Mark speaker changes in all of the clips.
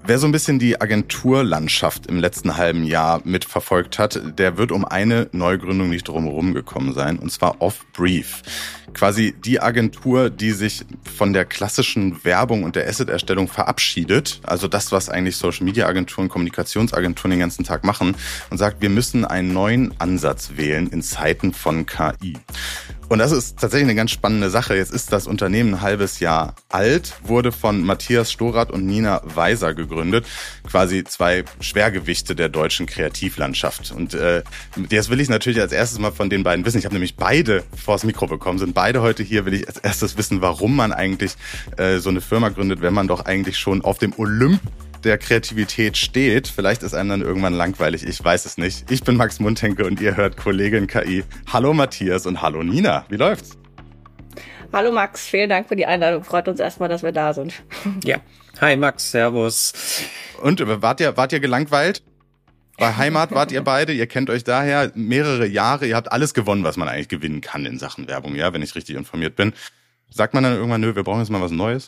Speaker 1: Wer so ein bisschen die Agenturlandschaft im letzten halben Jahr mitverfolgt hat, der wird um eine Neugründung nicht drumherum gekommen sein, und zwar Off-Brief. Quasi die Agentur, die sich von der klassischen Werbung und der Asset-Erstellung verabschiedet, also das, was eigentlich Social-Media-Agenturen, Kommunikationsagenturen den ganzen Tag machen, und sagt, wir müssen einen neuen Ansatz wählen in Zeiten von KI. Und das ist tatsächlich eine ganz spannende Sache. Jetzt ist das Unternehmen ein halbes Jahr alt, wurde von Matthias Storath und Nina Weiser gegründet. Quasi zwei Schwergewichte der deutschen Kreativlandschaft. Und jetzt will ich natürlich als erstes mal von den beiden wissen. Ich habe nämlich beide vors Mikro bekommen, sind beide heute hier. Will ich als erstes wissen, warum man eigentlich so eine Firma gründet, wenn man doch eigentlich schon auf dem Olymp der Kreativität steht. Vielleicht ist einem dann irgendwann langweilig, ich weiß es nicht. Ich bin Max Mundhenke und ihr hört Kollegin KI. Hallo Matthias und hallo Nina, wie läuft's?
Speaker 2: Hallo Max, vielen Dank für die Einladung. Freut uns erstmal, dass wir da sind.
Speaker 3: Ja, hi Max, servus.
Speaker 1: Und wart ihr gelangweilt? Bei Heimat wart ihr beide, ihr kennt euch daher mehrere Jahre, ihr habt alles gewonnen, was man eigentlich gewinnen kann in Sachen Werbung, ja, wenn ich richtig informiert bin. Sagt man dann irgendwann, nö, wir brauchen jetzt mal was Neues?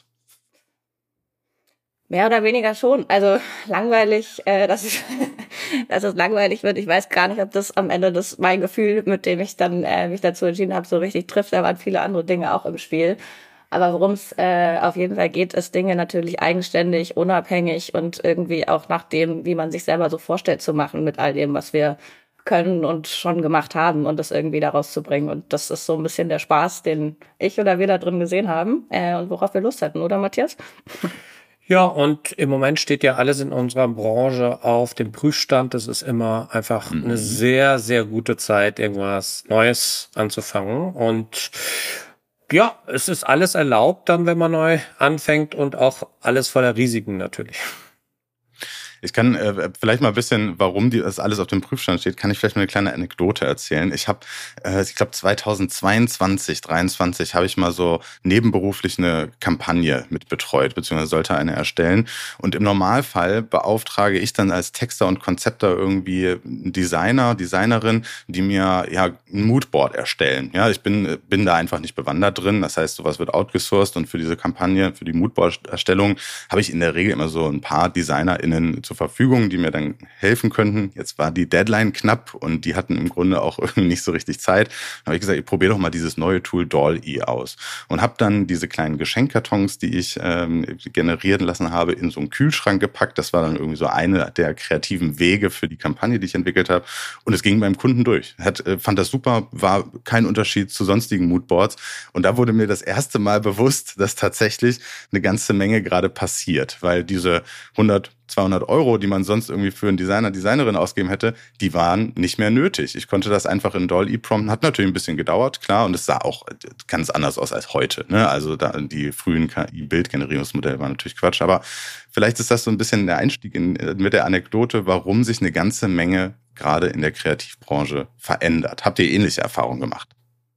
Speaker 2: Mehr oder weniger schon. Also langweilig, dass es langweilig wird. Ich weiß gar nicht, ob das am Ende mein Gefühl, mit dem ich dann mich dazu entschieden habe, so richtig trifft. Da waren viele andere Dinge auch im Spiel. Aber worum es auf jeden Fall geht, ist Dinge natürlich eigenständig, unabhängig und irgendwie auch nach dem, wie man sich selber so vorstellt, zu machen mit all dem, was wir können und schon gemacht haben und das irgendwie daraus zu bringen. Und das ist so ein bisschen der Spaß, den ich oder wir da drin gesehen haben und worauf wir Lust hatten, oder Matthias?
Speaker 3: Ja, und im Moment steht ja alles in unserer Branche auf dem Prüfstand. Das ist immer einfach eine sehr, sehr gute Zeit, irgendwas Neues anzufangen. Und ja, es ist alles erlaubt dann, wenn man neu anfängt, und auch alles voller Risiken natürlich.
Speaker 1: Ich kann vielleicht mal ein bisschen, warum das alles auf dem Prüfstand steht, kann ich vielleicht mal eine kleine Anekdote erzählen. Ich habe, ich glaube 2022, 2023 habe ich mal so nebenberuflich eine Kampagne mit betreut, beziehungsweise sollte eine erstellen. Und im Normalfall beauftrage ich dann als Texter und Konzepter irgendwie einen Designer, Designerin, die mir ja ein Moodboard erstellen. Ja, ich bin da einfach nicht bewandert drin. Das heißt, sowas wird outgesourced, und für diese Kampagne, für die Moodboard-Erstellung habe ich in der Regel immer so ein paar DesignerInnen zur Verfügung, die mir dann helfen könnten. Jetzt war die Deadline knapp und die hatten im Grunde auch irgendwie nicht so richtig Zeit. Dann habe ich gesagt, ich probiere doch mal dieses neue Tool Doll-E aus und habe dann diese kleinen Geschenkkartons, die ich generieren lassen habe, in so einen Kühlschrank gepackt. Das war dann irgendwie so eine der kreativen Wege für die Kampagne, die ich entwickelt habe. Und es ging beim Kunden durch. Fand das super, war kein Unterschied zu sonstigen Moodboards. Und da wurde mir das erste Mal bewusst, dass tatsächlich eine ganze Menge gerade passiert, weil diese 100, 200 Euro, die man sonst irgendwie für einen Designer, Designerin ausgeben hätte, die waren nicht mehr nötig. Ich konnte das einfach in Doll-E prompten. Hat natürlich ein bisschen gedauert, klar, und es sah auch ganz anders aus als heute. Ne? Also da, die frühen KI-Bildgenerierungsmodelle waren natürlich Quatsch, aber vielleicht ist das so ein bisschen der Einstieg mit der Anekdote, warum sich eine ganze Menge gerade in der Kreativbranche verändert. Habt ihr ähnliche Erfahrungen gemacht?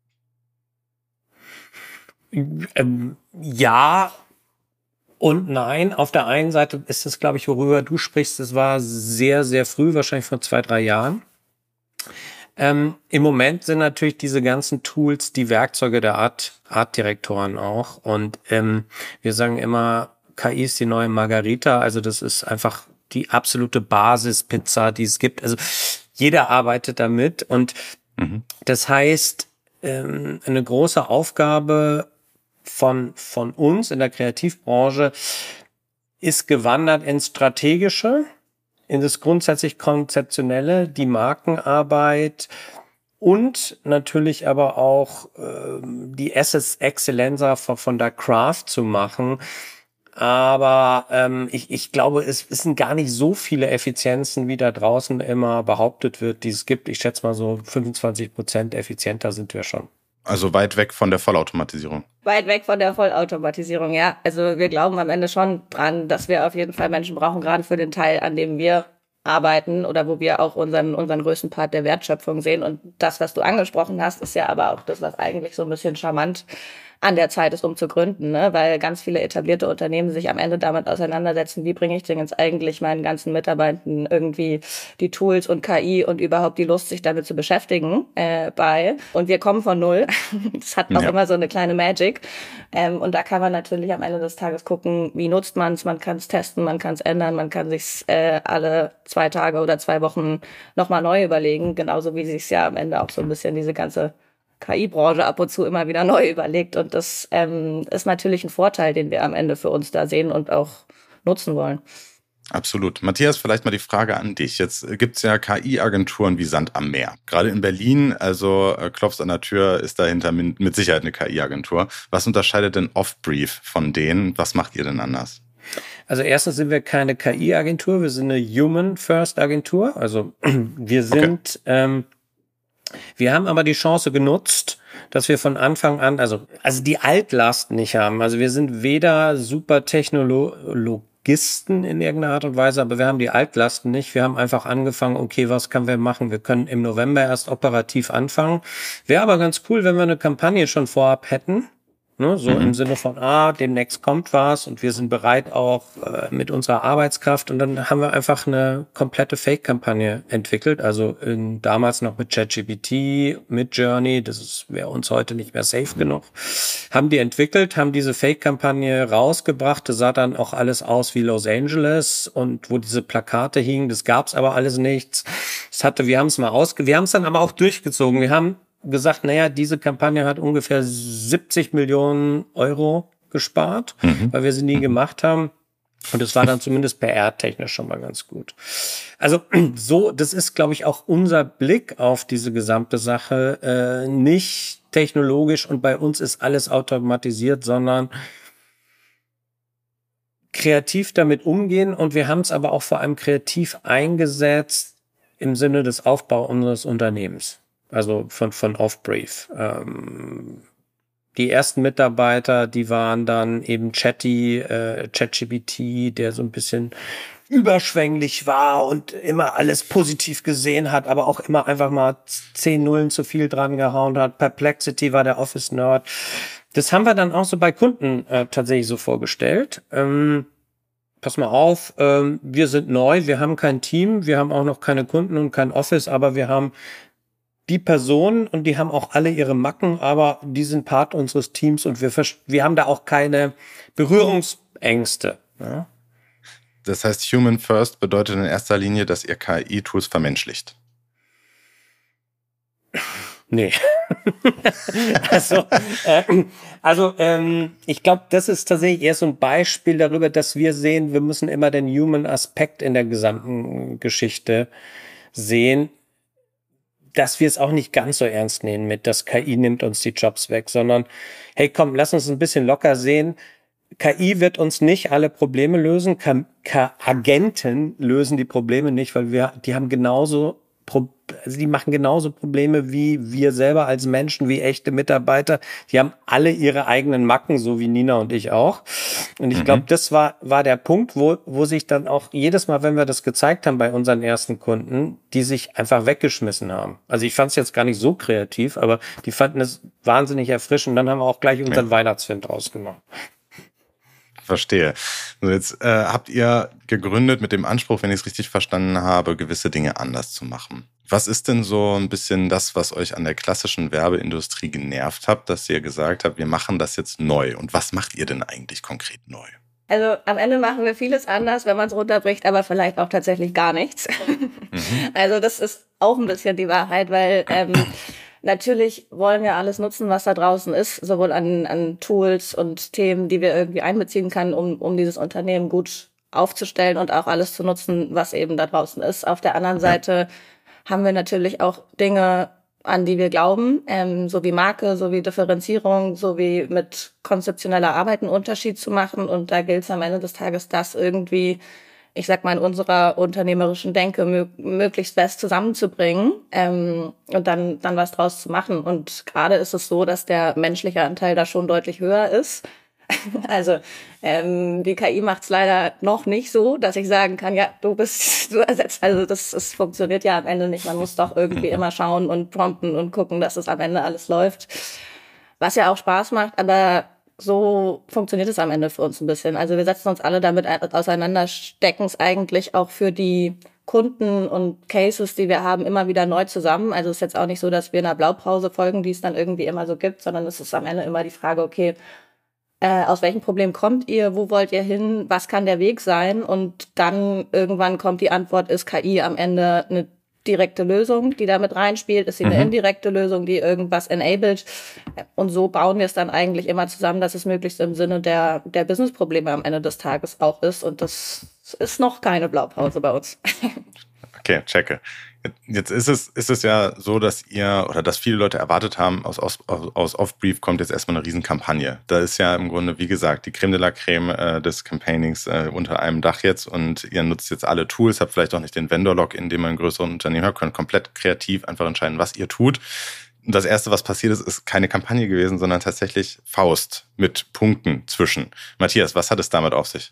Speaker 3: Ja und nein. Auf der einen Seite ist es, glaube ich, worüber du sprichst, das war sehr, sehr früh, wahrscheinlich vor 2-3 Jahren. Im Moment sind natürlich diese ganzen Tools die Werkzeuge der Artdirektoren auch. Und wir sagen immer, KI ist die neue Margarita. Also das ist einfach die absolute Basispizza, die es gibt. Also jeder arbeitet damit. Und das heißt, eine große Aufgabe von uns in der Kreativbranche ist gewandert ins Strategische, in das grundsätzlich Konzeptionelle, die Markenarbeit und natürlich aber auch die Assets Excellenza von der Craft zu machen. Aber ich glaube, es sind gar nicht so viele Effizienzen, wie da draußen immer behauptet wird, die es gibt. Ich schätze mal so 25% effizienter sind wir schon.
Speaker 1: Also weit weg von der Vollautomatisierung.
Speaker 2: Weit weg von der Vollautomatisierung, ja. Also wir glauben am Ende schon dran, dass wir auf jeden Fall Menschen brauchen, gerade für den Teil, an dem wir arbeiten oder wo wir auch unseren größten Part der Wertschöpfung sehen. Und das, was du angesprochen hast, ist ja aber auch das, was eigentlich so ein bisschen charmant an der Zeit ist, um zu gründen, ne? Weil ganz viele etablierte Unternehmen sich am Ende damit auseinandersetzen, wie bringe ich denn jetzt eigentlich meinen ganzen Mitarbeitern irgendwie die Tools und KI und überhaupt die Lust, sich damit zu beschäftigen, bei. Und wir kommen von null. Das hat auch immer so eine kleine Magic. Und da kann man natürlich am Ende des Tages gucken, wie nutzt man es, man kann es testen, man kann es ändern, man kann sich alle 2 Tage oder 2 Wochen nochmal neu überlegen, genauso wie sich ja am Ende auch so ein bisschen diese ganze KI-Branche ab und zu immer wieder neu überlegt. Und das ist natürlich ein Vorteil, den wir am Ende für uns da sehen und auch nutzen wollen.
Speaker 1: Absolut. Matthias, vielleicht mal die Frage an dich. Jetzt gibt's ja KI-Agenturen wie Sand am Meer. Gerade in Berlin, also klopfst an der Tür, ist dahinter mit Sicherheit eine KI-Agentur. Was unterscheidet denn Offbrief von denen? Was macht ihr denn anders?
Speaker 3: Also erstens sind wir keine KI-Agentur, wir sind eine Human-First-Agentur. Also wir sind... Okay. Wir haben aber die Chance genutzt, dass wir von Anfang an, also die Altlast nicht haben. Also wir sind weder super Technologisten in irgendeiner Art und Weise, aber wir haben die Altlasten nicht. Wir haben einfach angefangen, okay, was können wir machen? Wir können im November erst operativ anfangen. Wäre aber ganz cool, wenn wir eine Kampagne schon vorab hätten. Ne, so im Sinne von, demnächst kommt was und wir sind bereit auch mit unserer Arbeitskraft, und dann haben wir einfach eine komplette Fake-Kampagne entwickelt, also damals noch mit ChatGPT, mit Journey, wäre uns heute nicht mehr safe genug, haben die entwickelt, haben diese Fake-Kampagne rausgebracht, das sah dann auch alles aus wie Los Angeles, und wo diese Plakate hingen, das gab's aber alles nichts. Wir haben es dann aber auch durchgezogen, wir haben gesagt, diese Kampagne hat ungefähr 70 Millionen Euro gespart, weil wir sie nie gemacht haben. Und es war dann zumindest PR-technisch schon mal ganz gut. Also das ist, glaube ich, auch unser Blick auf diese gesamte Sache. Nicht technologisch und bei uns ist alles automatisiert, sondern kreativ damit umgehen. Und wir haben es aber auch vor allem kreativ eingesetzt im Sinne des Aufbaus unseres Unternehmens. Also von Offbrief. Die ersten Mitarbeiter, die waren dann eben ChatGPT, der so ein bisschen überschwänglich war und immer alles positiv gesehen hat, aber auch immer einfach mal 10 Nullen zu viel dran gehauen hat. Perplexity war der Office-Nerd. Das haben wir dann auch so bei Kunden tatsächlich so vorgestellt. Pass mal auf, wir sind neu, wir haben kein Team, wir haben auch noch keine Kunden und kein Office, aber wir haben die Personen und die haben auch alle ihre Macken, aber die sind Part unseres Teams und wir haben da auch keine Berührungsängste. Ja?
Speaker 1: Das heißt, Human First bedeutet in erster Linie, dass ihr KI-Tools vermenschlicht.
Speaker 3: Nee. Ich glaube, das ist tatsächlich eher so ein Beispiel darüber, dass wir sehen, wir müssen immer den Human-Aspekt in der gesamten Geschichte sehen, dass wir es auch nicht ganz so ernst nehmen mit, dass KI nimmt uns die Jobs weg, sondern hey, komm, lass uns ein bisschen locker sehen. KI wird uns nicht alle Probleme lösen. Agenten lösen die Probleme nicht, weil die haben die machen genauso Probleme wie wir selber als Menschen, wie echte Mitarbeiter. Die haben alle ihre eigenen Macken, so wie Nina und ich auch. Und ich glaube, das war der Punkt, wo sich dann auch jedes Mal, wenn wir das gezeigt haben bei unseren ersten Kunden, die sich einfach weggeschmissen haben. Also ich fand es jetzt gar nicht so kreativ, aber die fanden es wahnsinnig erfrischend. Dann haben wir auch gleich unseren Weihnachtsfilm draus gemacht.
Speaker 1: Verstehe. So, jetzt habt ihr gegründet mit dem Anspruch, wenn ich es richtig verstanden habe, gewisse Dinge anders zu machen. Was ist denn so ein bisschen das, was euch an der klassischen Werbeindustrie genervt hat, dass ihr gesagt habt, wir machen das jetzt neu? Und was macht ihr denn eigentlich konkret neu?
Speaker 2: Also am Ende machen wir vieles anders, wenn man es runterbricht, aber vielleicht auch tatsächlich gar nichts. Also das ist auch ein bisschen die Wahrheit, weil natürlich wollen wir alles nutzen, was da draußen ist, sowohl an Tools und Themen, die wir irgendwie einbeziehen können, um dieses Unternehmen gut aufzustellen und auch alles zu nutzen, was eben da draußen ist. Auf der anderen Seite haben wir natürlich auch Dinge, an die wir glauben, so wie Marke, so wie Differenzierung, so wie mit konzeptioneller Arbeit einen Unterschied zu machen. Und da gilt es am Ende des Tages, das irgendwie, ich sag mal, in unserer unternehmerischen Denke möglichst best zusammenzubringen und dann was draus zu machen. Und gerade ist es so, dass der menschliche Anteil da schon deutlich höher ist. Also die KI macht es leider noch nicht so, dass ich sagen kann, ja, du ersetzt. Also das funktioniert ja am Ende nicht. Man muss doch irgendwie immer schauen und prompten und gucken, dass es am Ende alles läuft. Was ja auch Spaß macht, aber so funktioniert es am Ende für uns ein bisschen. Also wir setzen uns alle damit auseinander, stecken es eigentlich auch für die Kunden und Cases, die wir haben, immer wieder neu zusammen. Also es ist jetzt auch nicht so, dass wir einer Blaupause folgen, die es dann irgendwie immer so gibt, sondern es ist am Ende immer die Frage, okay, aus welchem Problem kommt ihr, wo wollt ihr hin, was kann der Weg sein? Und dann irgendwann kommt die Antwort, ist KI am Ende eine direkte Lösung, die da mit reinspielt? Ist sie eine indirekte Lösung, die irgendwas enabled? Und so bauen wir es dann eigentlich immer zusammen, dass es möglichst im Sinne der Business-Probleme am Ende des Tages auch ist. Und das ist noch keine Blaupause bei uns.
Speaker 1: Okay, checke. Jetzt ist es ja so, dass ihr oder dass viele Leute erwartet haben, aus Offbrief kommt jetzt erstmal eine Riesenkampagne. Da ist ja im Grunde, wie gesagt, die Creme de la Creme des Campaignings unter einem Dach jetzt und ihr nutzt jetzt alle Tools, habt vielleicht auch nicht den Vendor-Login, den man in größeren Unternehmen hat, könnt komplett kreativ einfach entscheiden, was ihr tut. Und das Erste, was passiert ist keine Kampagne gewesen, sondern tatsächlich Faust mit Punkten zwischen. Matthias, was hat es damit auf sich?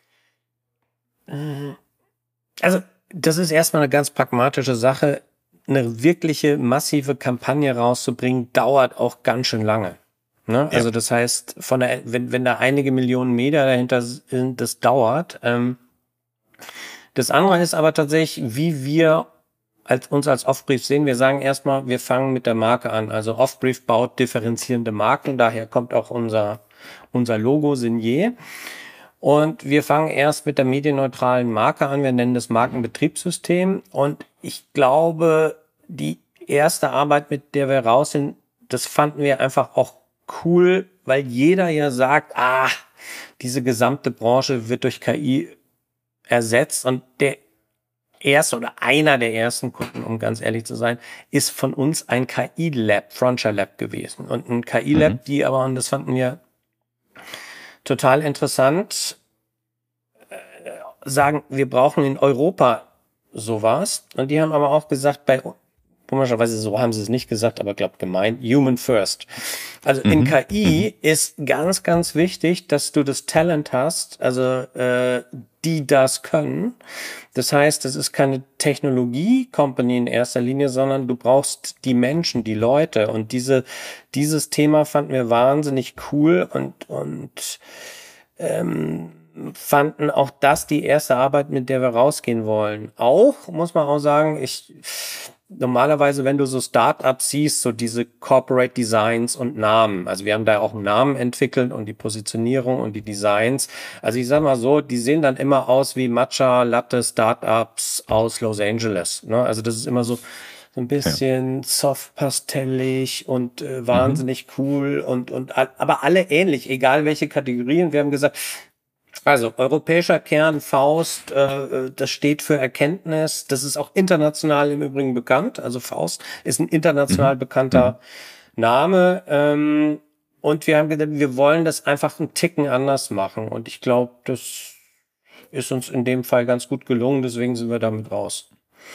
Speaker 3: Also, das ist erstmal eine ganz pragmatische Sache. Eine wirkliche massive Kampagne rauszubringen, dauert auch ganz schön lange. Ne? Ja. Also das heißt, wenn da einige Millionen Meter dahinter sind, das dauert. Das andere ist aber tatsächlich, wie wir uns als Offbrief sehen. Wir sagen erstmal, wir fangen mit der Marke an. Also Offbrief baut differenzierende Marken. Daher kommt auch unser Logo Signier. Und wir fangen erst mit der medienneutralen Marke an. Wir nennen das Markenbetriebssystem. Und ich glaube, die erste Arbeit, mit der wir raus sind, das fanden wir einfach auch cool, weil jeder ja sagt, diese gesamte Branche wird durch KI ersetzt. Und der erste oder einer der ersten Kunden, um ganz ehrlich zu sein, ist von uns ein KI-Lab, Frontier Lab gewesen. Und ein KI-Lab, die aber, und das fanden wir total interessant, sagen, wir brauchen in Europa sowas. Und die haben aber auch gesagt, komischerweise so haben sie es nicht gesagt, aber glaubt gemeint, Human First. Also in KI ist ganz, ganz wichtig, dass du das Talent hast, also die das können. Das heißt, es ist keine Technologie-Company in erster Linie, sondern du brauchst die Menschen, die Leute. Und dieses Thema fanden wir wahnsinnig cool und fanden auch das die erste Arbeit, mit der wir rausgehen wollen. Auch, muss man auch sagen, normalerweise, wenn du so Startups siehst, so diese Corporate Designs und Namen, also wir haben da auch einen Namen entwickelt und die Positionierung und die Designs. Also ich sag mal so, die sehen dann immer aus wie Matcha Latte Startups aus Los Angeles. Ne? Also das ist immer so ein bisschen soft pastellig und wahnsinnig cool aber alle ähnlich, egal welche Kategorien. Wir haben gesagt, also europäischer Kern, Faust, das steht für Erkenntnis. Das ist auch international im Übrigen bekannt. Also Faust ist ein international bekannter Name. Und wir haben gedacht, wir wollen das einfach einen Ticken anders machen. Und ich glaube, das ist uns in dem Fall ganz gut gelungen. Deswegen sind wir damit raus.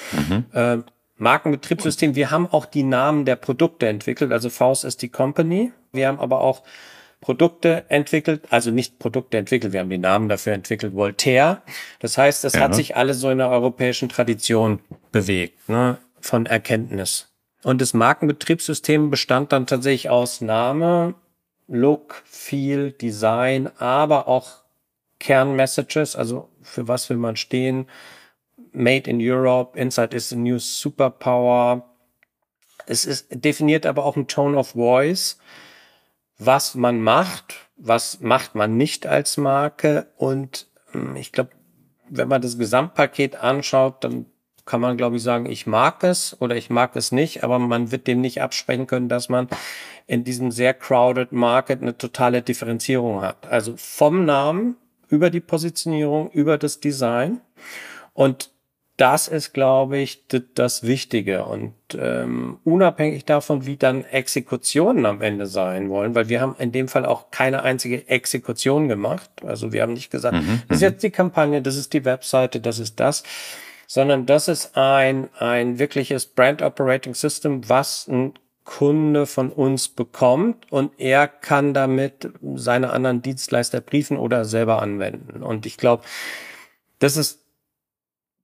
Speaker 3: Markenbetriebssystem. Wir haben auch die Namen der Produkte entwickelt. Also Faust ist die Company. Wir haben aber auch Produkte entwickelt, also nicht Produkte entwickelt, wir haben die Namen dafür entwickelt, Voltaire. Das heißt, das hat sich alles so in der europäischen Tradition bewegt, ne, von Erkenntnis. Und das Markenbetriebssystem bestand dann tatsächlich aus Name, Look, Feel, Design, aber auch Kernmessages, also für was will man stehen, Made in Europe, Inside is the new superpower. Es ist definiert aber auch ein Tone of Voice, was man macht, was macht man nicht als Marke. Und ich glaube, wenn man das Gesamtpaket anschaut, dann kann man, glaube ich, sagen, ich mag es oder ich mag es nicht, aber man wird dem nicht absprechen können, dass man in diesem sehr crowded Market eine totale Differenzierung hat. Also vom Namen über die Positionierung, über das Design. Und das ist, glaube ich, das Wichtige. Und unabhängig davon, wie dann Exekutionen am Ende sein wollen, weil wir haben in dem Fall auch keine einzige Exekution gemacht. Also wir haben nicht gesagt, das ist jetzt die Kampagne, das ist die Webseite, das ist das, sondern das ist ein wirkliches Brand Operating System, was ein Kunde von uns bekommt und er kann damit seine anderen Dienstleister briefen oder selber anwenden. Und ich glaube, das ist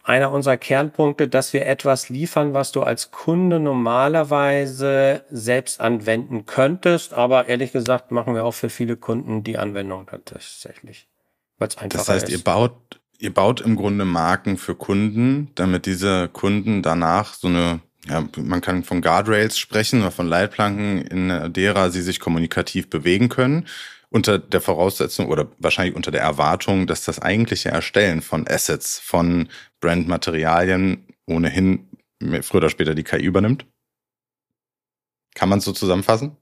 Speaker 3: einer unserer Kernpunkte, dass wir etwas liefern, was du als Kunde normalerweise selbst anwenden könntest. Aber ehrlich gesagt machen wir auch für viele Kunden die Anwendung tatsächlich, weil es einfacher ist.
Speaker 1: Das heißt, ihr baut im Grunde Marken für Kunden, damit diese Kunden danach so eine, ja, man kann von Guardrails sprechen oder von Leitplanken, in derer sie sich kommunikativ bewegen können, unter der Voraussetzung oder wahrscheinlich unter der Erwartung, dass das eigentliche Erstellen von Assets, von Brandmaterialien ohnehin früher oder später die KI übernimmt? Kann man es so zusammenfassen?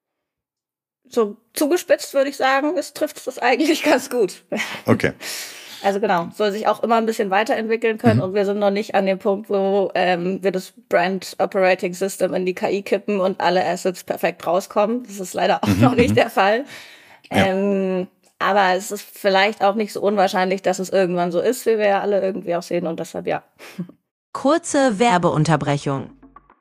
Speaker 2: So zugespitzt würde ich sagen, es trifft das eigentlich ganz gut.
Speaker 1: Okay.
Speaker 2: Also genau, soll sich auch immer ein bisschen weiterentwickeln können und wir sind noch nicht an dem Punkt, wo wir das Brand Operating System in die KI kippen und alle Assets perfekt rauskommen. Das ist leider auch noch nicht der Fall. Ja. Aber es ist vielleicht auch nicht so unwahrscheinlich, dass es irgendwann so ist, wie wir ja alle irgendwie auch sehen und deshalb ja.
Speaker 4: Kurze Werbeunterbrechung.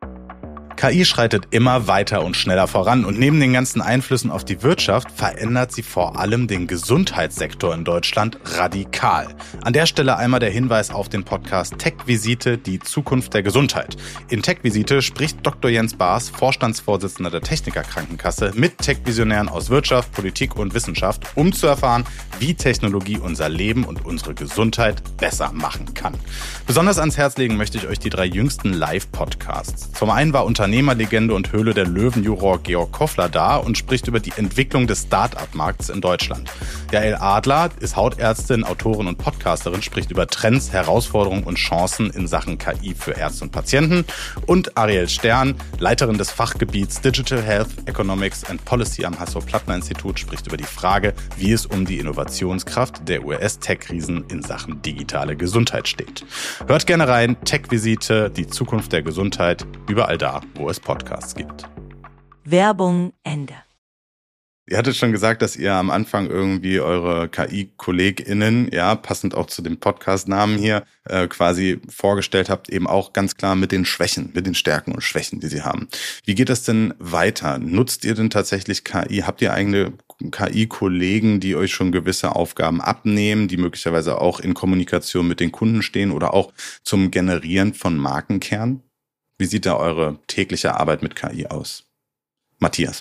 Speaker 1: KI schreitet immer weiter und schneller voran und neben den ganzen Einflüssen auf die Wirtschaft verändert sie vor allem den Gesundheitssektor in Deutschland radikal. An der Stelle einmal der Hinweis auf den Podcast Tech-Visite, die Zukunft der Gesundheit. In Tech-Visite spricht Dr. Jens Baas, Vorstandsvorsitzender der Techniker Krankenkasse, mit Tech-Visionären aus Wirtschaft, Politik und Wissenschaft, um zu erfahren, wie Technologie unser Leben und unsere Gesundheit besser machen kann. Besonders ans Herz legen möchte ich euch die 3 jüngsten Live-Podcasts. Zum einen war Unternehmerlegende und Höhle der Löwen-Juror Georg Koffler da und spricht über die Entwicklung des Start-up-Markts in Deutschland. Jael Adler ist Hautärztin, Autorin und Podcasterin, spricht über Trends, Herausforderungen und Chancen in Sachen KI für Ärzte und Patienten. Und Ariel Stern, Leiterin des Fachgebiets Digital Health, Economics and Policy am Hasso-Plattner-Institut, spricht über die Frage, wie es um die Innovationskraft der US-Tech-Riesen in Sachen digitale Gesundheit steht. Hört gerne rein, Tech-Visite, die Zukunft der Gesundheit, überall da, wo es Podcasts gibt.
Speaker 4: Werbung Ende.
Speaker 1: Ihr hattet schon gesagt, dass ihr am Anfang irgendwie eure KI-KollegInnen, ja, passend auch zu dem Podcast-Namen hier, quasi vorgestellt habt, eben auch ganz klar mit den Schwächen, mit den Stärken und Schwächen, die sie haben. Wie geht das denn weiter? Nutzt ihr denn tatsächlich KI? Habt ihr eigene KI-Kollegen, die euch schon gewisse Aufgaben abnehmen, die möglicherweise auch in Kommunikation mit den Kunden stehen oder auch zum Generieren von Markenkern? Wie sieht da eure tägliche Arbeit mit KI aus? Matthias.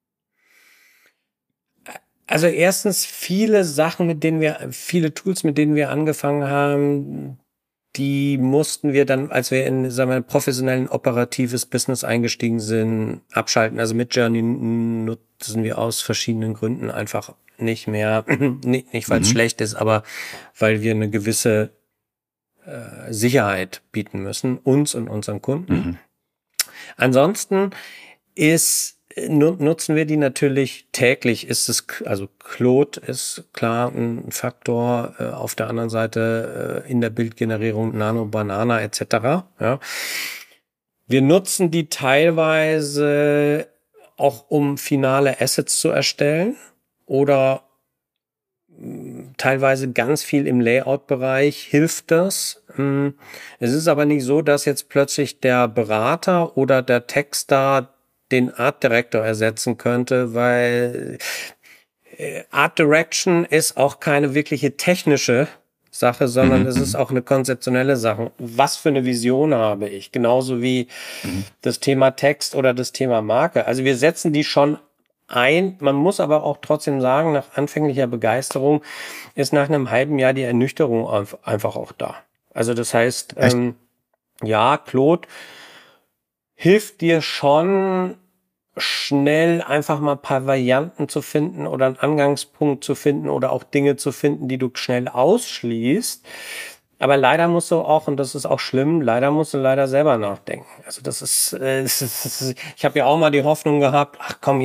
Speaker 3: Also erstens viele Tools, mit denen wir angefangen haben, die mussten wir dann, als wir in, sagen wir, ein professionellen operatives Business eingestiegen sind, abschalten. Also Midjourney nutzen wir aus verschiedenen Gründen einfach nicht mehr. Nicht weil es schlecht ist, aber weil wir eine gewisse Sicherheit bieten müssen, uns und unseren Kunden. Ansonsten nutzen wir die natürlich täglich. Also Claude ist klar ein Faktor, auf der anderen Seite in der Bildgenerierung Nano, Banana etc. Ja. Wir nutzen die teilweise auch, um finale Assets zu erstellen oder teilweise ganz viel im Layout-Bereich hilft das. Es ist aber nicht so, dass jetzt plötzlich der Berater oder der Texter den Art Director ersetzen könnte, weil Art Direction ist auch keine wirkliche technische Sache, sondern es ist auch eine konzeptionelle Sache. Was für eine Vision habe ich? Genauso wie das Thema Text oder das Thema Marke. Also wir setzen die schon ein. Man muss aber auch trotzdem sagen, nach anfänglicher Begeisterung ist nach einem halben Jahr die Ernüchterung einfach auch da. Also das heißt, ja, Claude hilft dir schon schnell einfach mal ein paar Varianten zu finden oder einen Angangspunkt zu finden oder auch Dinge zu finden, die du schnell ausschließt. Aber leider musst du auch, und das ist auch schlimm, musst du selber nachdenken. Also das ist ich habe ja auch mal die Hoffnung gehabt, ach komm,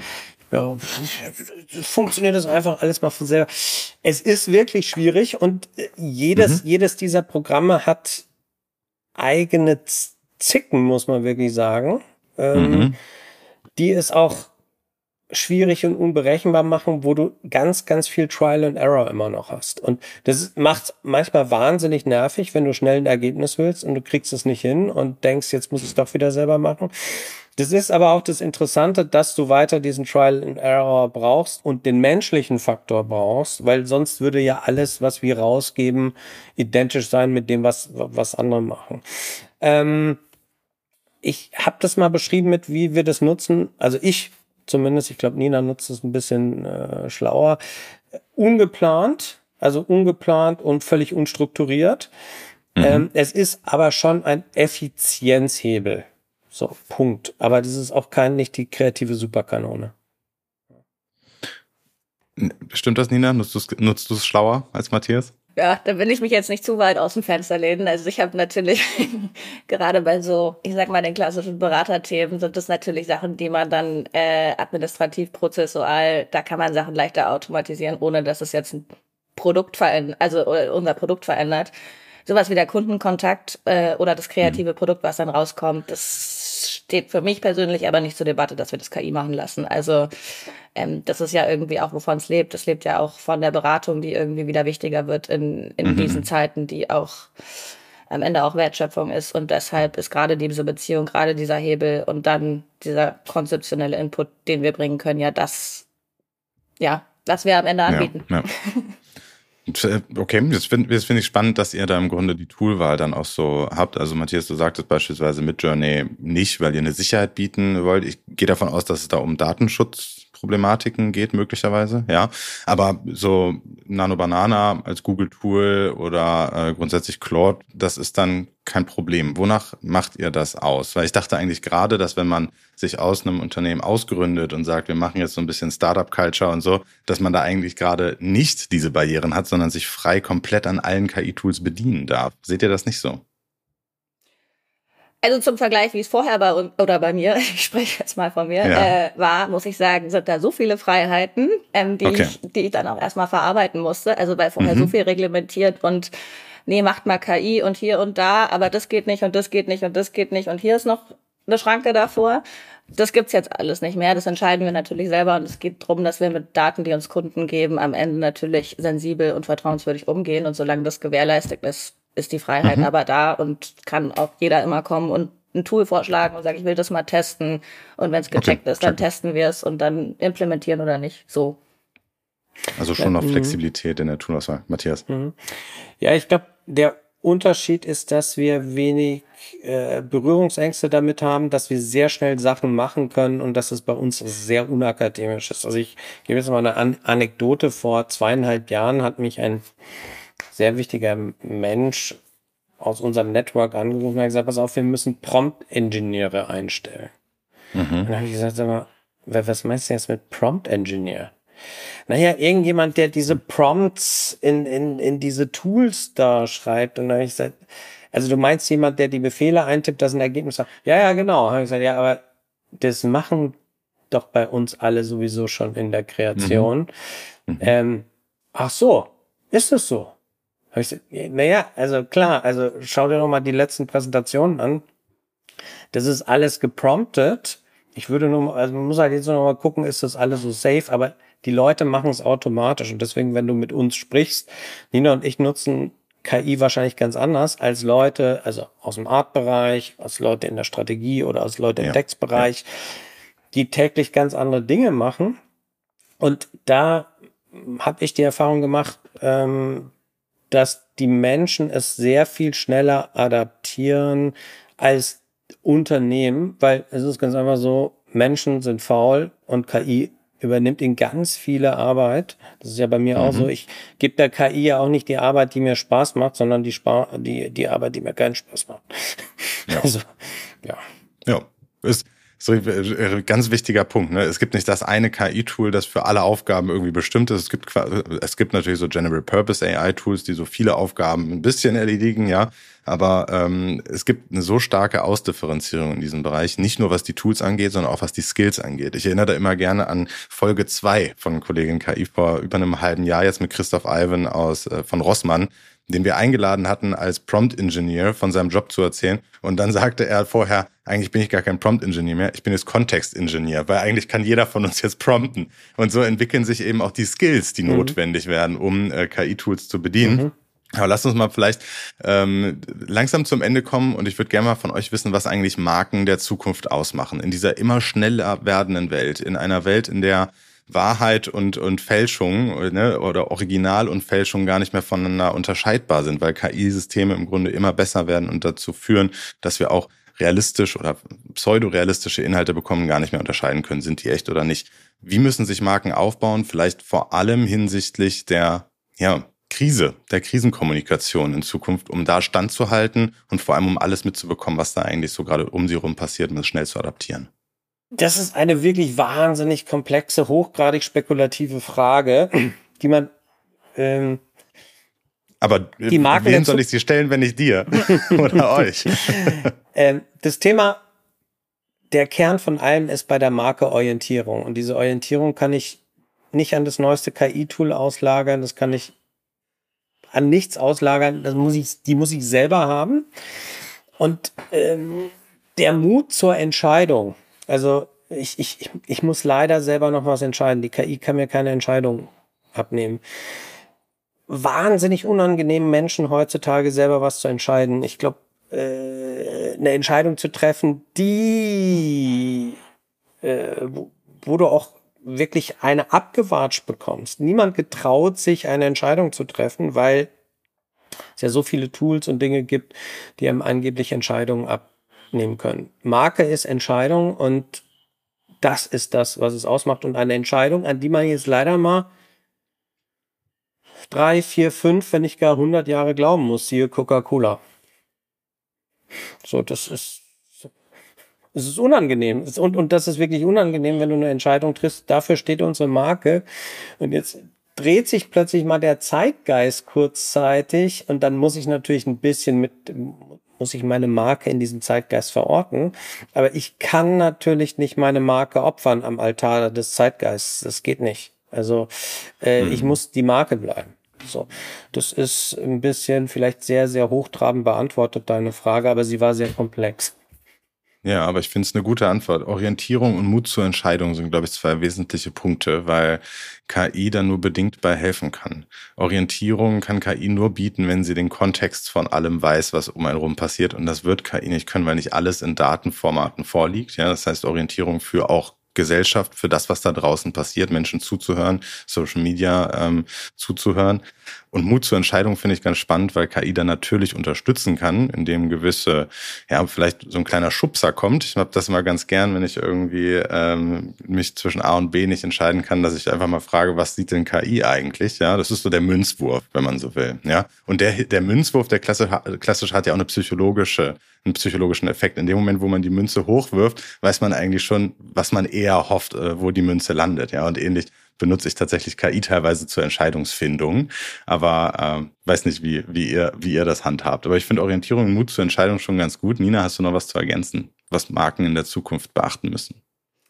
Speaker 3: funktioniert das einfach alles mal von selber. Es ist wirklich schwierig und jedes dieser Programme hat eigene Zicken, muss man wirklich sagen, die es auch schwierig und unberechenbar machen, wo du ganz, ganz viel Trial and Error immer noch hast. Und das macht manchmal wahnsinnig nervig, wenn du schnell ein Ergebnis willst und du kriegst es nicht hin und denkst, jetzt muss ich es doch wieder selber machen. Das ist aber auch das Interessante, dass du weiter diesen Trial and Error brauchst und den menschlichen Faktor brauchst, weil sonst würde ja alles, was wir rausgeben, identisch sein mit dem, was andere machen. Ich habe das mal beschrieben mit, wie wir das nutzen. Also ich zumindest, ich glaube, Nina nutzt es ein bisschen schlauer. Ungeplant und völlig unstrukturiert. Es ist aber schon ein Effizienzhebel. So, Punkt. Aber das ist auch nicht die kreative Superkanone.
Speaker 1: Stimmt das, Nina? Nutzt du es schlauer als Matthias?
Speaker 2: Ja, da will ich mich jetzt nicht zu weit aus dem Fenster lehnen. Also ich habe natürlich gerade bei so, ich sag mal, den klassischen Beraterthemen sind das natürlich Sachen, die man dann administrativ, prozessual, da kann man Sachen leichter automatisieren, ohne dass es jetzt ein Produkt verändert, also unser Produkt verändert. Sowas wie der Kundenkontakt oder das kreative Produkt, was dann rauskommt, das steht für mich persönlich aber nicht zur Debatte, dass wir das KI machen lassen. Also das ist ja irgendwie auch, wovon es lebt. Das lebt ja auch von der Beratung, die irgendwie wieder wichtiger wird in diesen Zeiten, die auch am Ende auch Wertschöpfung ist. Und deshalb ist gerade diese Beziehung, gerade dieser Hebel und dann dieser konzeptionelle Input, den wir bringen können, ja das, was wir am Ende anbieten.
Speaker 1: Ja. Okay, das finde ich spannend, dass ihr da im Grunde die Toolwahl dann auch so habt. Also Matthias, du sagtest beispielsweise mit Journey nicht, weil ihr eine Sicherheit bieten wollt. Ich gehe davon aus, dass es da um Datenschutzproblematiken geht, möglicherweise, ja. Aber so Nano Banana als Google-Tool oder grundsätzlich Claude, das ist dann kein Problem. Wonach macht ihr das aus? Weil ich dachte eigentlich gerade, dass wenn man sich aus einem Unternehmen ausgründet und sagt, wir machen jetzt so ein bisschen Startup-Culture und so, dass man da eigentlich gerade nicht diese Barrieren hat, sondern sich frei komplett an allen KI-Tools bedienen darf. Seht ihr das nicht so?
Speaker 2: Also zum Vergleich, wie es vorher bei mir, ich spreche jetzt mal von mir, war, muss ich sagen, sind da so viele Freiheiten, die ich dann auch erstmal verarbeiten musste. Also weil vorher so viel reglementiert und nee, macht mal KI und hier und da, aber das geht nicht und das geht nicht und das geht nicht und hier ist noch eine Schranke davor. Das gibt's jetzt alles nicht mehr. Das entscheiden wir natürlich selber und es geht darum, dass wir mit Daten, die uns Kunden geben, am Ende natürlich sensibel und vertrauenswürdig umgehen und solange das gewährleistet ist die Freiheit aber da und kann auch jeder immer kommen und ein Tool vorschlagen und sagen, ich will das mal testen und wenn es gecheckt ist, dann testen wir es und dann implementieren oder nicht. So.
Speaker 1: Also schon noch Flexibilität in der Toolauswahl. Matthias?
Speaker 3: Ja, ich glaube, der Unterschied ist, dass wir wenig Berührungsängste damit haben, dass wir sehr schnell Sachen machen können und dass es bei uns sehr unakademisch ist. Also ich gebe jetzt mal eine Anekdote. Vor 2,5 Jahren hat mich ein sehr wichtiger Mensch aus unserem Network angerufen und hat gesagt, pass auf, wir müssen Prompt-Ingenieure einstellen. Und dann habe ich gesagt, sag mal, was meinst du jetzt mit Prompt-Engineer? Naja, irgendjemand, der diese Prompts in diese Tools da schreibt. Und dann habe ich gesagt, also du meinst jemand, der die Befehle eintippt, das ein Ergebnis hat? Ja, genau. Habe ich gesagt, ja, aber das machen doch bei uns alle sowieso schon in der Kreation. Ach so, ist es so? Habe ich gesagt, naja, also klar, also schau dir doch mal die letzten Präsentationen an. Das ist alles gepromptet. Ich würde nur, also man muss halt jetzt noch mal gucken, ist das alles so safe, aber die Leute machen es automatisch und deswegen, wenn du mit uns sprichst, Nina und ich nutzen KI wahrscheinlich ganz anders als Leute, also aus dem Art-Bereich, als Leute in der Strategie oder als Leute im Textbereich, die täglich ganz andere Dinge machen. Und da habe ich die Erfahrung gemacht, dass die Menschen es sehr viel schneller adaptieren als Unternehmen, weil es ist ganz einfach so, Menschen sind faul und KI übernimmt ihnen ganz viele Arbeit. Das ist ja bei mir auch so. Ich gebe der KI ja auch nicht die Arbeit, die mir Spaß macht, sondern die Arbeit, die mir keinen Spaß macht.
Speaker 1: Ja.
Speaker 3: Also,
Speaker 1: ja, ist so ein ganz wichtiger Punkt. Ne? Es gibt nicht das eine KI-Tool, das für alle Aufgaben irgendwie bestimmt ist. Es gibt natürlich so General-Purpose AI-Tools, die so viele Aufgaben ein bisschen erledigen, ja. Aber es gibt eine so starke Ausdifferenzierung in diesem Bereich, nicht nur was die Tools angeht, sondern auch was die Skills angeht. Ich erinnere da immer gerne an Folge 2 von Kollegin KI vor über einem halben Jahr jetzt mit Christoph Iwan von Rossmann, den wir eingeladen hatten, als Prompt-Engineer von seinem Job zu erzählen. Und dann sagte er vorher, eigentlich bin ich gar kein Prompt-Engineer mehr, ich bin jetzt Kontext-Engineer, weil eigentlich kann jeder von uns jetzt prompten. Und so entwickeln sich eben auch die Skills, die notwendig werden, um KI-Tools zu bedienen. Aber lasst uns mal vielleicht langsam zum Ende kommen und ich würde gerne mal von euch wissen, was eigentlich Marken der Zukunft ausmachen. In dieser immer schneller werdenden Welt, in einer Welt, in der Wahrheit und Fälschung, ne, oder Original und Fälschung gar nicht mehr voneinander unterscheidbar sind, weil KI-Systeme im Grunde immer besser werden und dazu führen, dass wir auch realistisch oder pseudorealistische Inhalte bekommen, gar nicht mehr unterscheiden können, sind die echt oder nicht. Wie müssen sich Marken aufbauen? Vielleicht vor allem hinsichtlich der Krise, der Krisenkommunikation in Zukunft, um da standzuhalten und vor allem um alles mitzubekommen, was da eigentlich so gerade um sie rum passiert, um es schnell zu adaptieren.
Speaker 3: Das ist eine wirklich wahnsinnig komplexe, hochgradig spekulative Frage, die man
Speaker 1: aber
Speaker 3: die Marke
Speaker 1: wem soll ich sie stellen, wenn nicht dir oder euch?
Speaker 3: Das Thema, der Kern von allem ist bei der Marke Orientierung. Und diese Orientierung kann ich nicht an das neueste KI-Tool auslagern, das kann ich an nichts auslagern, die muss ich selber haben. Und der Mut zur Entscheidung, also ich muss leider selber noch was entscheiden. Die KI kann mir keine Entscheidung abnehmen. Wahnsinnig unangenehm, Menschen heutzutage selber was zu entscheiden. Ich glaube, eine Entscheidung zu treffen, die wo du auch wirklich eine abgewatscht bekommst. Niemand getraut sich, eine Entscheidung zu treffen, weil es ja so viele Tools und Dinge gibt, die einem angeblich Entscheidungen abnehmen können. Marke ist Entscheidung und das ist das, was es ausmacht. Und eine Entscheidung, an die man jetzt leider mal 3, 4, 5, wenn nicht gar 100 Jahre glauben muss, siehe Coca-Cola. So, das ist unangenehm. Und das ist wirklich unangenehm, wenn du eine Entscheidung triffst. Dafür steht unsere Marke. Und jetzt dreht sich plötzlich mal der Zeitgeist kurzzeitig. Und dann muss ich natürlich muss ich meine Marke in diesem Zeitgeist verorten. Aber ich kann natürlich nicht meine Marke opfern am Altar des Zeitgeists. Das geht nicht. Also, ich muss die Marke bleiben. So, das ist ein bisschen vielleicht sehr, sehr hochtrabend beantwortet, deine Frage, aber sie war sehr komplex.
Speaker 1: Ja, aber ich finde es eine gute Antwort. Orientierung und Mut zur Entscheidung sind, glaube ich, 2 wesentliche Punkte, weil KI da nur bedingt bei helfen kann. Orientierung kann KI nur bieten, wenn sie den Kontext von allem weiß, was um einen rum passiert. Und das wird KI nicht können, weil nicht alles in Datenformaten vorliegt. Ja, das heißt Orientierung für auch Gesellschaft, für das, was da draußen passiert, Menschen zuzuhören, Social Media zuzuhören. Und Mut zur Entscheidung finde ich ganz spannend, weil KI dann natürlich unterstützen kann, indem gewisse, vielleicht so ein kleiner Schubser kommt. Ich habe das immer ganz gern, wenn ich irgendwie mich zwischen A und B nicht entscheiden kann, dass ich einfach mal frage, was sieht denn KI eigentlich? Ja, das ist so der Münzwurf, wenn man so will. Ja, und der Münzwurf, der klassisch hat ja auch einen psychologischen Effekt. In dem Moment, wo man die Münze hochwirft, weiß man eigentlich schon, was man eher hofft, wo die Münze landet. Ja, und ähnlich benutze ich tatsächlich KI teilweise zur Entscheidungsfindung, aber weiß nicht, wie ihr das handhabt. Aber ich finde Orientierung und Mut zur Entscheidung schon ganz gut. Nina, hast du noch was zu ergänzen, was Marken in der Zukunft beachten müssen?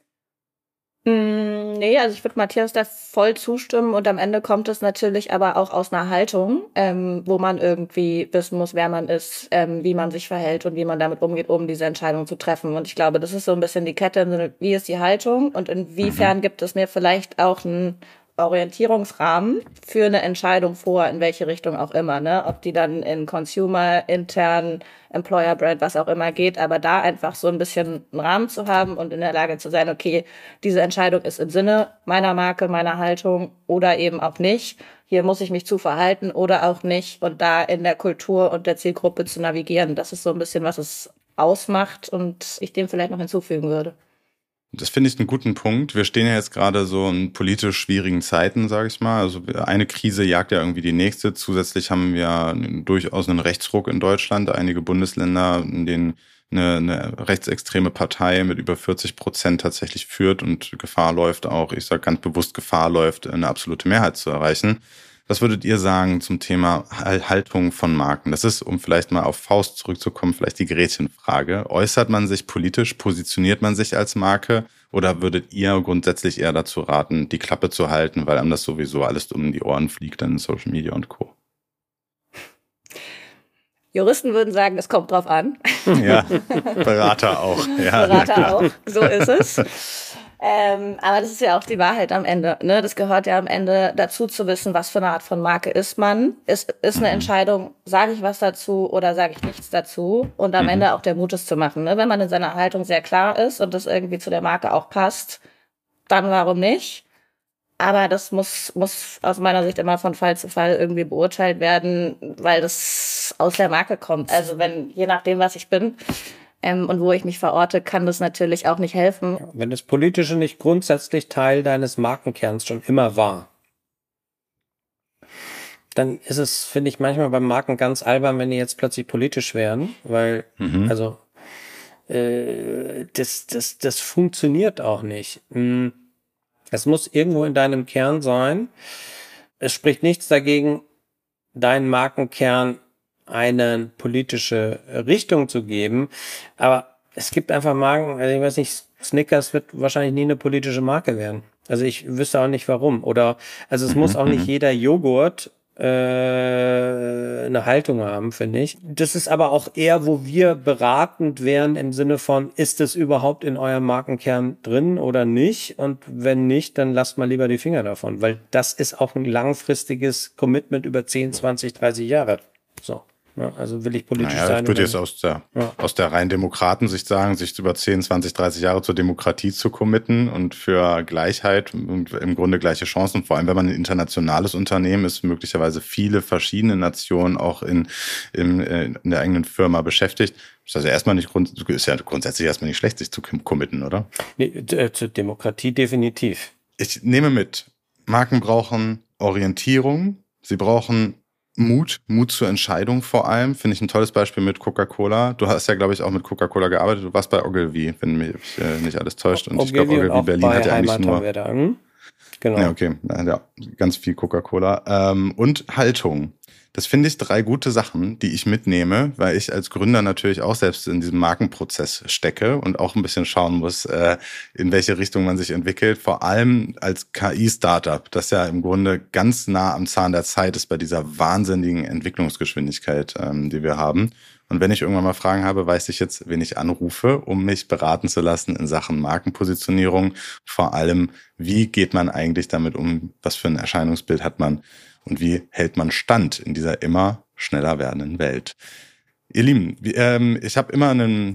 Speaker 2: Nee, also ich würde Matthias da voll zustimmen und am Ende kommt es natürlich aber auch aus einer Haltung, wo man irgendwie wissen muss, wer man ist, wie man sich verhält und wie man damit umgeht, um diese Entscheidung zu treffen. Und ich glaube, das ist so ein bisschen die Kette im Sinne, wie ist die Haltung und inwiefern gibt es mir vielleicht auch einen Orientierungsrahmen für eine Entscheidung vor, in welche Richtung auch immer, ne? Ob die dann in Consumer, intern, Employer Brand, was auch immer geht, aber da einfach so ein bisschen einen Rahmen zu haben und in der Lage zu sein, okay, diese Entscheidung ist im Sinne meiner Marke, meiner Haltung oder eben auch nicht. Hier muss ich mich zu verhalten oder auch nicht und da in der Kultur und der Zielgruppe zu navigieren. Das ist so ein bisschen, was es ausmacht und ich dem vielleicht noch hinzufügen würde.
Speaker 1: Das finde ich einen guten Punkt. Wir stehen ja jetzt gerade so in politisch schwierigen Zeiten, sage ich mal. Also eine Krise jagt ja irgendwie die nächste. Zusätzlich haben wir durchaus einen Rechtsruck in Deutschland. Einige Bundesländer, in denen eine rechtsextreme Partei mit über 40% tatsächlich führt und Gefahr läuft auch, ich sage ganz bewusst Gefahr läuft, eine absolute Mehrheit zu erreichen. Was würdet ihr sagen zum Thema Haltung von Marken? Das ist, um vielleicht mal auf Faust zurückzukommen, vielleicht die Gretchenfrage. Äußert man sich politisch, positioniert man sich als Marke oder würdet ihr grundsätzlich eher dazu raten, die Klappe zu halten, weil einem das sowieso alles um die Ohren fliegt dann in Social Media und Co.?
Speaker 2: Juristen würden sagen, es kommt drauf an.
Speaker 1: Ja, Berater auch. Ja,
Speaker 2: Berater auch, so ist es. Aber das ist ja auch die Wahrheit am Ende. Ne? Das gehört ja am Ende dazu zu wissen, was für eine Art von Marke ist man. Ist eine Entscheidung, sage ich was dazu oder sage ich nichts dazu? Und am Ende auch der Mut, es zu machen. Ne? Wenn man in seiner Haltung sehr klar ist und das irgendwie zu der Marke auch passt, dann warum nicht? Aber das muss aus meiner Sicht immer von Fall zu Fall irgendwie beurteilt werden, weil das aus der Marke kommt. Also je nachdem, was ich bin und wo ich mich verorte, kann das natürlich auch nicht helfen.
Speaker 3: Wenn das Politische nicht grundsätzlich Teil deines Markenkerns schon immer war, dann ist es, finde ich, manchmal bei Marken ganz albern, wenn die jetzt plötzlich politisch werden, weil, das funktioniert auch nicht. Es muss irgendwo in deinem Kern sein. Es spricht nichts dagegen, deinen Markenkern eine politische Richtung zu geben. Aber es gibt einfach Marken, also ich weiß nicht, Snickers wird wahrscheinlich nie eine politische Marke werden. Also ich wüsste auch nicht warum. Es muss auch nicht jeder Joghurt eine Haltung haben, finde ich. Das ist aber auch eher, wo wir beratend wären im Sinne von, ist es überhaupt in eurem Markenkern drin oder nicht? Und wenn nicht, dann lasst mal lieber die Finger davon, weil das ist auch ein langfristiges Commitment über 10, 20, 30 Jahre. So. Ja, also will ich politisch sein.
Speaker 1: Ich würde jetzt aus der rein Demokratensicht sagen, sich über 10, 20, 30 Jahre zur Demokratie zu committen und für Gleichheit und im Grunde gleiche Chancen. Vor allem, wenn man ein internationales Unternehmen ist, möglicherweise viele verschiedene Nationen auch in der eigenen Firma beschäftigt. Ist ja grundsätzlich erstmal nicht schlecht, sich zu committen, oder?
Speaker 3: Nee, zur Demokratie definitiv.
Speaker 1: Ich nehme mit, Marken brauchen Orientierung, sie brauchen Mut zur Entscheidung vor allem, finde ich ein tolles Beispiel mit Coca-Cola. Du hast ja, glaube ich, auch mit Coca-Cola gearbeitet. Du warst bei Ogilvy, wenn mich nicht alles täuscht. Und ich glaube, Ogilvy Berlin hat ja eigentlich nur...
Speaker 3: Genau.
Speaker 1: Ja, okay. Ja, ganz viel Coca-Cola. Und Haltung. Das finde ich 3 gute Sachen, die ich mitnehme, weil ich als Gründer natürlich auch selbst in diesem Markenprozess stecke und auch ein bisschen schauen muss, in welche Richtung man sich entwickelt. Vor allem als KI-Startup, das ja im Grunde ganz nah am Zahn der Zeit ist bei dieser wahnsinnigen Entwicklungsgeschwindigkeit, die wir haben. Und wenn ich irgendwann mal Fragen habe, weiß ich jetzt, wen ich anrufe, um mich beraten zu lassen in Sachen Markenpositionierung. Vor allem, wie geht man eigentlich damit um? Was für ein Erscheinungsbild hat man? Und wie hält man Stand in dieser immer schneller werdenden Welt? Ihr Lieben, ich mache immer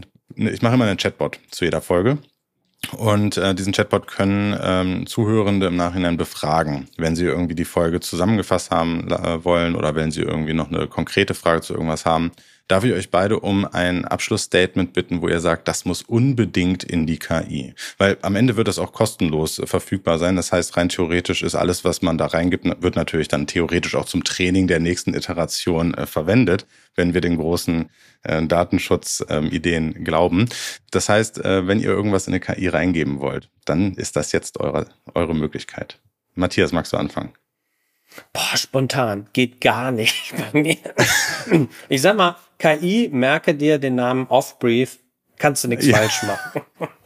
Speaker 1: einen Chatbot zu jeder Folge. Und diesen Chatbot können Zuhörende im Nachhinein befragen, wenn sie irgendwie die Folge zusammengefasst haben wollen oder wenn sie irgendwie noch eine konkrete Frage zu irgendwas haben. Darf ich euch beide um ein Abschlussstatement bitten, wo ihr sagt, das muss unbedingt in die KI. Weil am Ende wird das auch kostenlos verfügbar sein. Das heißt, rein theoretisch ist alles, was man da reingibt, wird natürlich dann theoretisch auch zum Training der nächsten Iteration verwendet, wenn wir den großen Datenschutz-Ideen glauben. Das heißt, wenn ihr irgendwas in eine KI reingeben wollt, dann ist das jetzt eure Möglichkeit. Matthias, magst du anfangen?
Speaker 3: Spontan. Geht gar nicht bei mir. Ich sag mal, KI, merke dir den Namen Off-Brief, kannst du nichts falsch machen.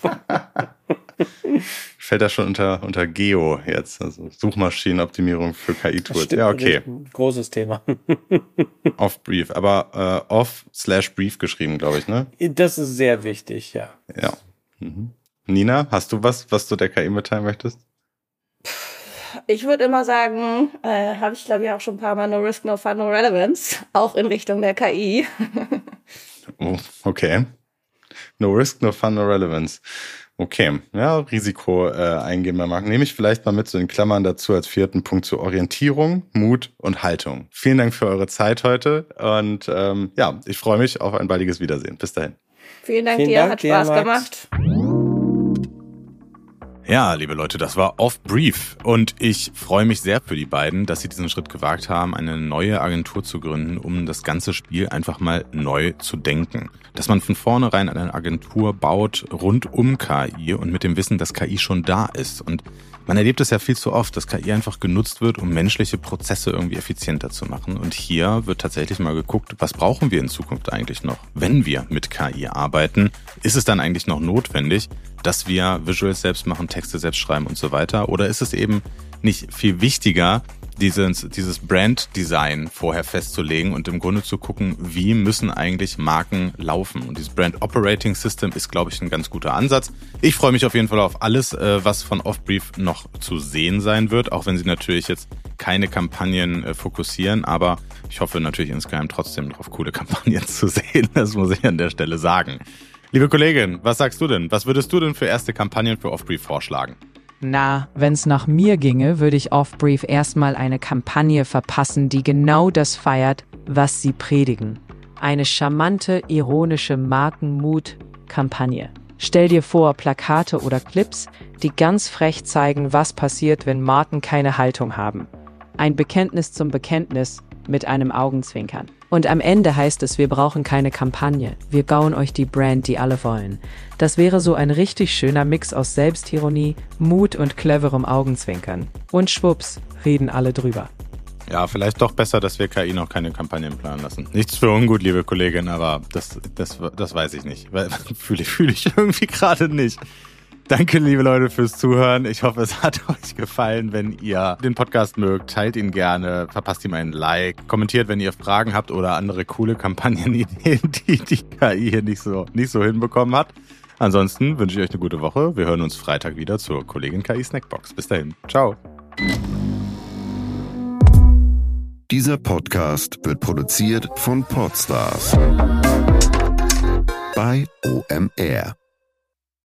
Speaker 1: Fällt das schon unter Geo jetzt, also Suchmaschinenoptimierung für KI-Tools. Ja, okay.
Speaker 3: Großes Thema.
Speaker 1: Off-Brief, aber Off/Brief geschrieben, glaube ich, ne?
Speaker 3: Das ist sehr wichtig, ja.
Speaker 1: Ja. Mhm. Nina, hast du was du der KI mitteilen möchtest?
Speaker 2: Ich würde immer sagen, habe ich glaube ich auch schon ein paar Mal, no risk, no fun, no relevance, auch in Richtung der KI.
Speaker 1: Oh, okay. No risk, no fun, no relevance. Okay, ja, Risiko eingehen bei Marken. Nehme ich vielleicht mal mit so in Klammern dazu als 4. Punkt zur Orientierung, Mut und Haltung. Vielen Dank für eure Zeit heute und ich freue mich auf ein baldiges Wiedersehen. Bis dahin.
Speaker 2: Vielen Dank dir, hat Spaß gemacht.
Speaker 1: Ja, liebe Leute, das war Off-Brief und ich freue mich sehr für die beiden, dass sie diesen Schritt gewagt haben, eine neue Agentur zu gründen, um das ganze Spiel einfach mal neu zu denken. Dass man von vornherein eine Agentur baut rund um KI und mit dem Wissen, dass KI schon da ist. Und man erlebt es ja viel zu oft, dass KI einfach genutzt wird, um menschliche Prozesse irgendwie effizienter zu machen. Und hier wird tatsächlich mal geguckt, was brauchen wir in Zukunft eigentlich noch, wenn wir mit KI arbeiten? Ist es dann eigentlich noch notwendig, dass wir Visuals selbst machen, Texte selbst schreiben und so weiter? Oder ist es eben nicht viel wichtiger, dieses Brand-Design vorher festzulegen und im Grunde zu gucken, wie müssen eigentlich Marken laufen. Und dieses Brand Operating System ist, glaube ich, ein ganz guter Ansatz. Ich freue mich auf jeden Fall auf alles, was von Offbrief noch zu sehen sein wird, auch wenn sie natürlich jetzt keine Kampagnen fokussieren, aber ich hoffe natürlich insgeheim trotzdem noch auf coole Kampagnen zu sehen. Das muss ich an der Stelle sagen. Liebe Kollegin, was sagst du denn? Was würdest du denn für erste Kampagnen für Offbrief vorschlagen?
Speaker 5: Na, wenn's nach mir ginge, würde ich Offbrief erstmal eine Kampagne verpassen, die genau das feiert, was sie predigen. Eine charmante, ironische Markenmut-Kampagne. Stell dir vor, Plakate oder Clips, die ganz frech zeigen, was passiert, wenn Marken keine Haltung haben. Ein Bekenntnis zum Bekenntnis mit einem Augenzwinkern. Und am Ende heißt es, wir brauchen keine Kampagne. Wir bauen euch die Brand, die alle wollen. Das wäre so ein richtig schöner Mix aus Selbstironie, Mut und cleverem Augenzwinkern. Und schwupps, reden alle drüber.
Speaker 1: Ja, vielleicht doch besser, dass wir KI noch keine Kampagnen planen lassen. Nichts für ungut, liebe Kollegin, aber das weiß ich nicht. Fühle ich irgendwie gerade nicht. Danke, liebe Leute, fürs Zuhören. Ich hoffe, es hat euch gefallen. Wenn ihr den Podcast mögt, teilt ihn gerne, verpasst ihm einen Like, kommentiert, wenn ihr Fragen habt oder andere coole Kampagnenideen, die KI hier nicht so hinbekommen hat. Ansonsten wünsche ich euch eine gute Woche. Wir hören uns Freitag wieder zur Kollegin KI Snackbox. Bis dahin. Ciao.
Speaker 6: Dieser Podcast wird produziert von Podstars bei OMR.